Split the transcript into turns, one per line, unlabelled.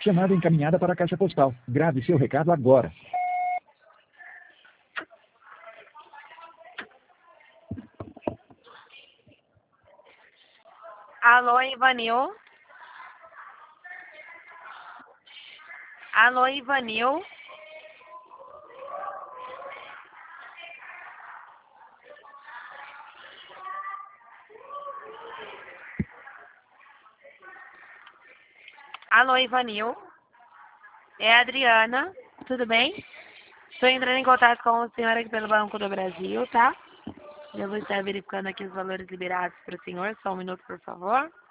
Chamada encaminhada para a caixa postal. Grave seu recado agora.
Alô, Ivanil? Alô, Ivanil? Alô, Ivanil? É a Adriana, tudo bem? Estou entrando em contato com o senhor aqui pelo Banco do Brasil, tá? Eu vou estar verificando aqui os valores liberados para o senhor, só um minuto, por favor.